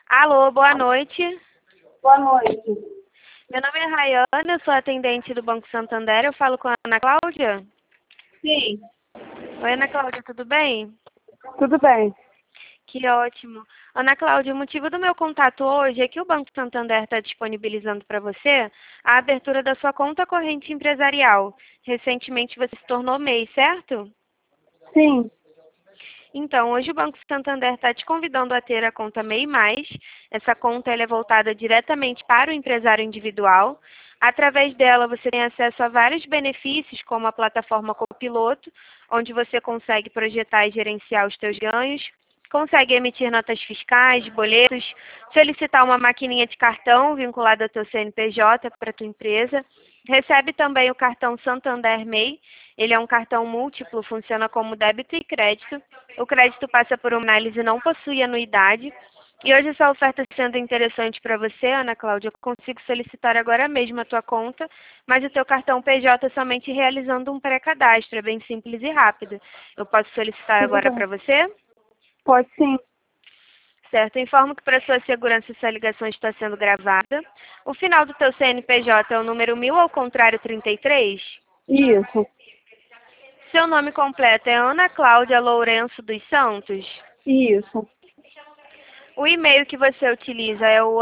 Alô, boa noite. Boa noite. Meu nome é Rayana, eu sou atendente do Banco Santander. Eu falo com a Ana Cláudia? Sim, Oi, Ana Cláudia, tudo bem? tudo bem. Que ótimo. Ana Cláudia, o motivo do meu contato hoje é que o Banco Santander está disponibilizando para você a abertura da sua conta corrente empresarial. Recentemente você se tornou MEI, certo? Sim, Então, hoje o Banco Santander está te convidando a ter a conta MEI+. Essa conta ela é voltada diretamente para o empresário individual. Através dela, você tem acesso a vários benefícios, como a plataforma Copiloto, onde você consegue projetar e gerenciar os seus ganhos, consegue emitir notas fiscais, boletos, solicitar uma maquininha de cartão vinculada ao teu CNPJ para a tua empresa. Recebe também o cartão Santander MEI. Ele é um cartão múltiplo, funciona como débito e crédito. O crédito passa por uma análise e não possui anuidade. E hoje essa oferta sendo interessante para você, Ana Cláudia, eu consigo solicitar agora mesmo a tua conta, mas o teu cartão PJ somente realizando um pré-cadastro, é bem simples e rápido. Eu posso solicitar tudo agora bem. para você? Pode sim. Certo, eu informo que para sua segurança essa ligação está sendo gravada. O final do teu CNPJ é o número 1000 ao contrário 33? Isso, Seu nome completo é Ana Cláudia Lourenço dos Santos? isso, O e-mail que você utiliza é o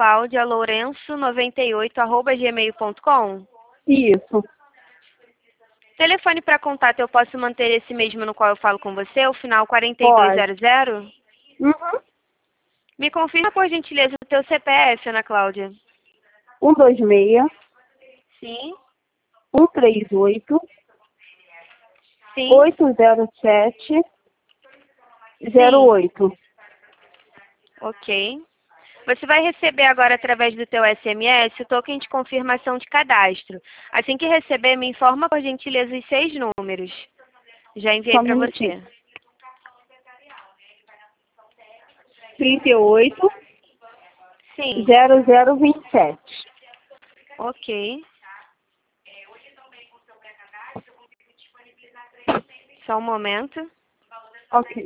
anaclaudialourenço98@gmail.com? isso. Telefone para contato eu posso manter esse mesmo no qual eu falo com você, o final Pode. 4200? Uhum. Me confirma, por gentileza, o teu CPF, Ana Cláudia. 126 Sim, 138 sim. 807 Sim, 08. ok. Você vai receber agora, através do teu SMS, o token de confirmação de cadastro. Assim que receber, me informa, por gentileza, os 6 números. Já Só enviei um para minutinho. você. 38 Sim, 0027. ok. Só um momento. Ok.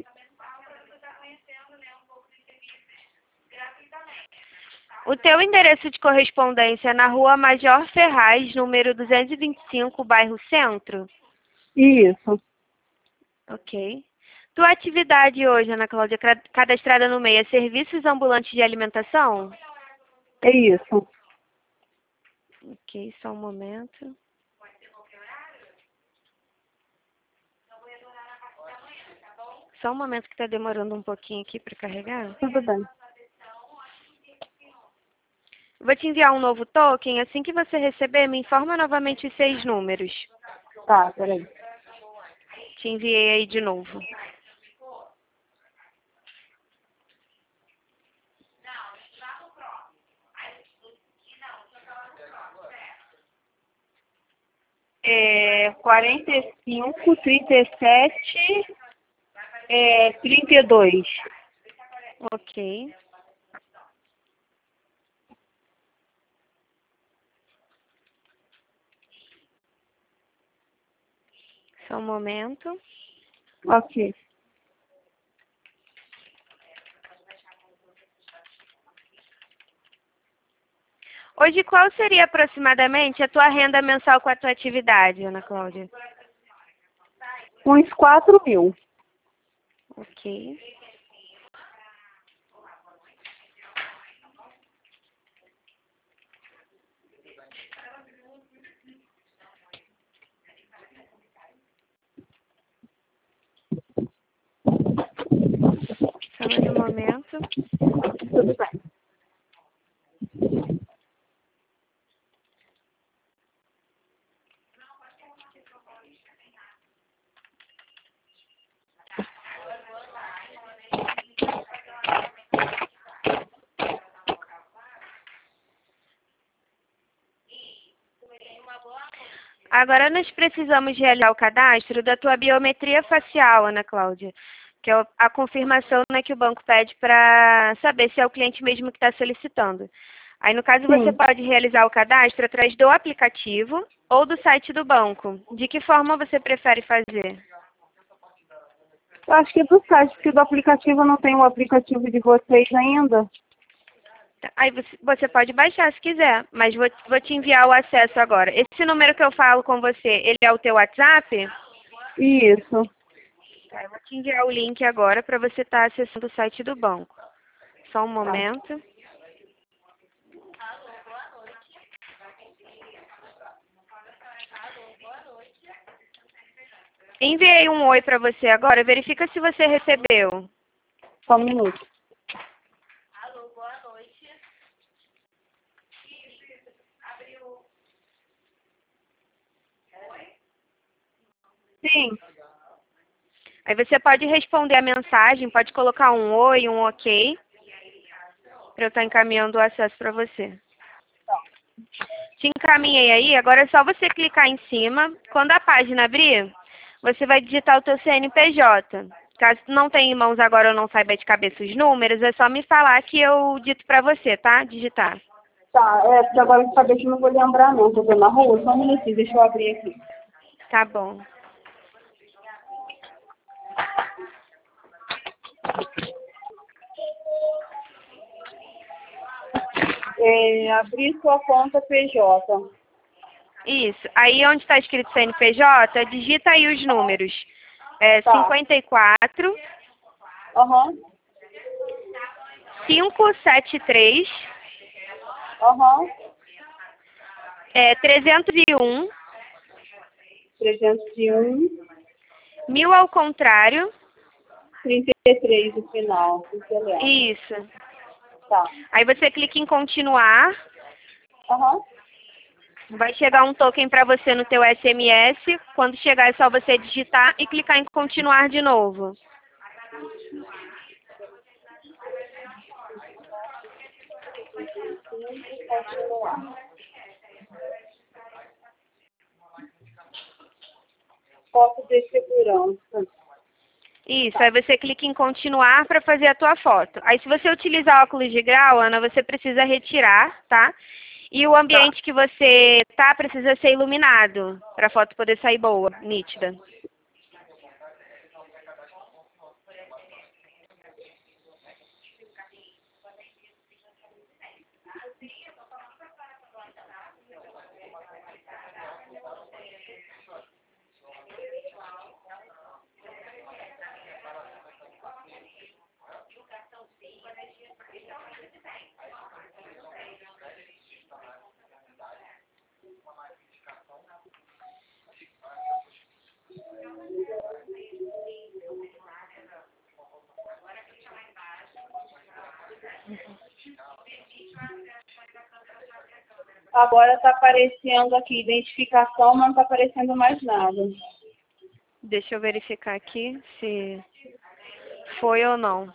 O teu endereço de correspondência é na Rua Major Ferraz, número 225, bairro Centro? Isso, Ok. Tua atividade hoje, Ana Cláudia, cadastrada no MEI, é serviços ambulantes de alimentação? é isso. Ok, só um momento. Só um momento que está demorando um pouquinho aqui para carregar. Tudo bem. Vou te enviar um novo token. Assim que você receber, me informa novamente os 6 números. Tá, peraí. Te enviei aí de novo. É 45, 37, 32. Ok. Só um momento. Ok. Hoje, qual seria aproximadamente a tua renda mensal com a tua atividade, Ana Cláudia? Uns 4.000. Ok. Só mais um momento. Tudo bem. Agora nós precisamos realizar o cadastro da tua biometria facial, Ana Cláudia, que é a confirmação, né, que o banco pede para saber se é o cliente mesmo que está solicitando. Aí, no caso, você Sim. pode realizar o cadastro através do aplicativo ou do site do banco. De que forma você prefere fazer? Eu acho que é do site, porque do aplicativo eu não tenho o aplicativo de vocês ainda. Aí você pode baixar se quiser, mas vou te enviar o acesso agora. Esse número que eu falo com você, ele é o teu WhatsApp? Isso. Tá, eu vou te enviar o link agora para você estar acessando o site do banco. Só um momento. Enviei um oi para você agora. Verifica se você recebeu. Só um minuto. Sim. Aí você pode responder a mensagem, pode colocar um oi, um ok, para eu estar encaminhando o acesso para você. Te encaminhei aí, agora é só você clicar em cima. Quando a página abrir, você vai digitar o teu CNPJ. Caso tu não tenha em mãos agora ou não saiba de cabeça os números, é só me falar que eu dito para você, tá? Digitar. Tá, porque agora de cabeça eu não vou lembrar não, tô na rua, só um minutinho, deixa eu abrir aqui. Tá bom. Abrir sua conta PJ. Isso. Aí onde está escrito CNPJ, digita aí os números. Tá. 54 Aham. 573 Aham. 301 301. 1000 ao contrário. 33 no final. Excelente. Isso. Tá. Aí você clica em continuar. Aham. Vai chegar um token para você no teu SMS. Quando chegar é só você digitar e clicar em continuar de novo. Continuar. Foto de segurança. Isso, aí você clica em continuar para fazer a tua foto. Aí se você utilizar óculos de grau, Ana, você precisa retirar, tá? E o ambiente que você tá precisa ser iluminado para a foto poder sair boa, nítida. Agora está aparecendo aqui identificação, mas não está aparecendo mais nada. Deixa eu verificar aqui se foi ou não.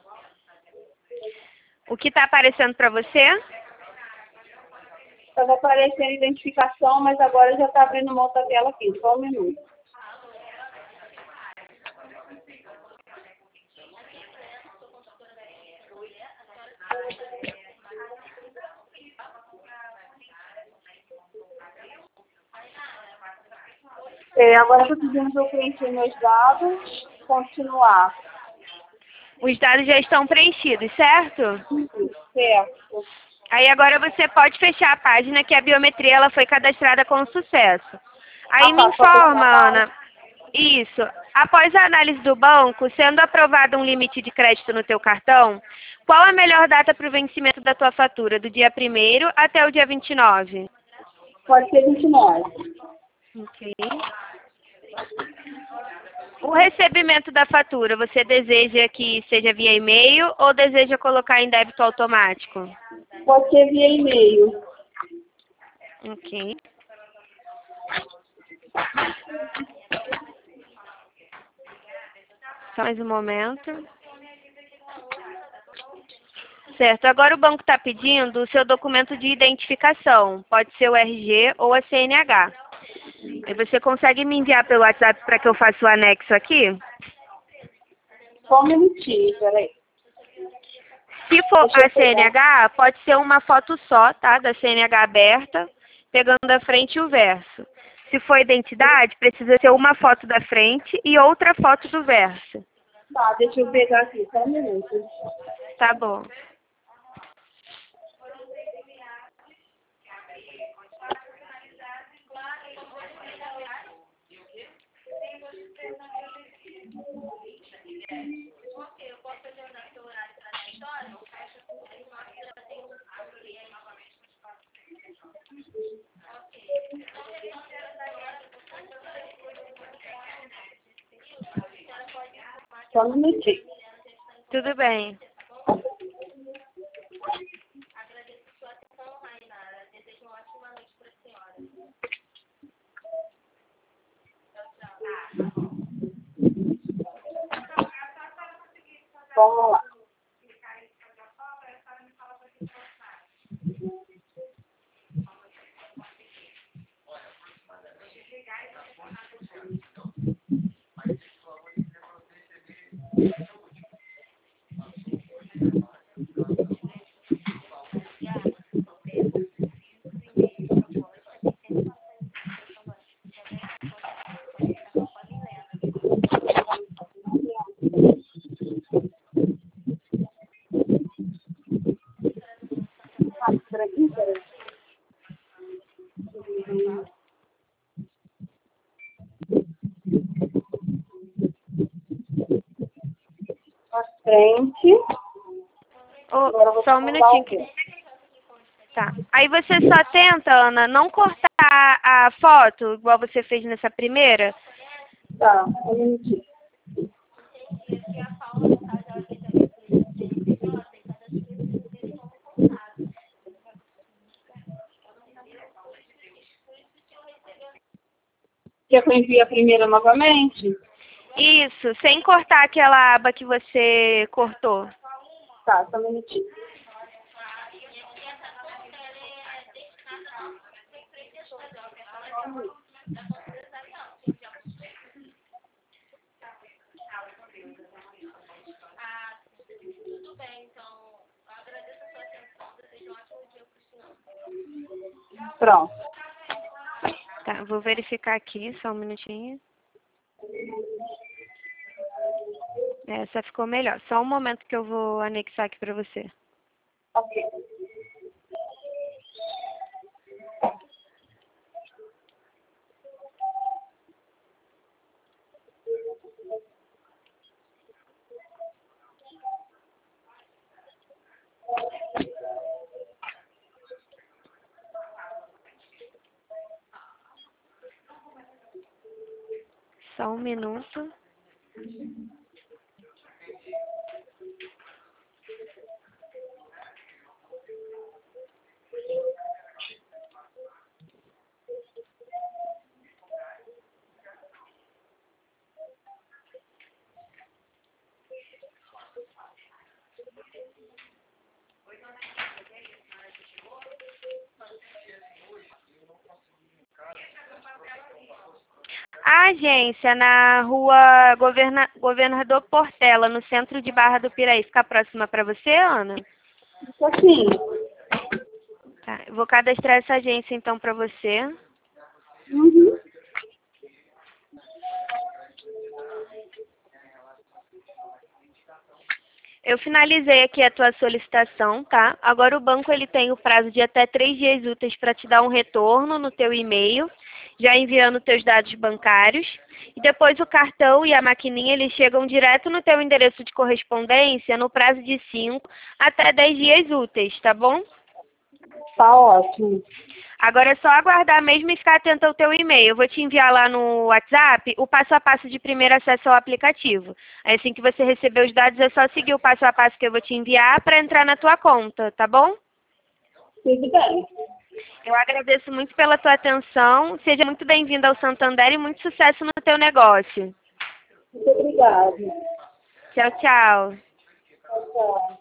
O que está aparecendo para você? Estava aparecendo identificação, mas agora já está abrindo uma outra tela aqui. Só um minuto. Agora estou pedindo para eu preencher meus dados. Continuar. Os dados já estão preenchidos, certo? Certo. Aí agora você pode fechar a página que a biometria ela foi cadastrada com sucesso. Aí me informa, Ana. Isso. Após a análise do banco, sendo aprovado um limite de crédito no teu cartão, qual a melhor data para o vencimento da tua fatura? Do dia 1º até o dia 29? Pode ser 29. Ok. O recebimento da fatura, você deseja que seja via e-mail ou deseja colocar em débito automático? Pode ser via e-mail. Ok. Só mais um momento. Certo, agora o banco está pedindo o seu documento de identificação. Pode ser o RG ou a CNH. E você consegue me enviar pelo WhatsApp para que eu faça o anexo aqui? Só um minutinho, peraí. Se for a CNH, pode ser uma foto só, tá? Da CNH aberta, pegando a frente e o verso. Se for identidade, precisa ser uma foto da frente e outra foto do verso. Tá, deixa eu pegar aqui, só um minuto. Tá bom. Só um minutinho. Tudo bem. Vamos lá. Por aqui, peraí. À frente. Agora eu vou Só um mandar o minutinho. quê? Tá. Aí você só tenta, Ana, não cortar a foto, igual você fez nessa primeira. Tá, um minutinho. Quer que eu envie a primeira novamente? Isso, sem cortar aquela aba que você cortou. Tá, só um minutinho. Pronto. Tá, vou verificar aqui, só um minutinho. Essa ficou melhor. Só um momento que eu vou anexar aqui pra você. Ok. Só um minuto. A agência na rua Governador Portela, no centro de Barra do Piraí, fica próxima para você, Ana? Isso assim. Tá, eu vou cadastrar essa agência então para você. Uhum. Eu finalizei aqui a tua solicitação, tá? Agora o banco ele tem o prazo de até 3 dias úteis para te dar um retorno no teu e-mail, já enviando teus dados bancários. E depois o cartão e a maquininha eles chegam direto no teu endereço de correspondência no prazo de 5 até 10 dias úteis, tá bom? Tá ótimo. Agora é só aguardar mesmo e ficar atento ao teu e-mail. Eu vou te enviar lá no WhatsApp o passo a passo de primeiro acesso ao aplicativo. Aí, assim que você receber os dados, é só seguir o passo a passo que eu vou te enviar para entrar na tua conta, tá bom? Tudo bem. Eu agradeço muito pela tua atenção. Seja muito bem-vindo ao Santander e muito sucesso no teu negócio. Muito obrigada. Tchau, tchau. Tchau, tchau.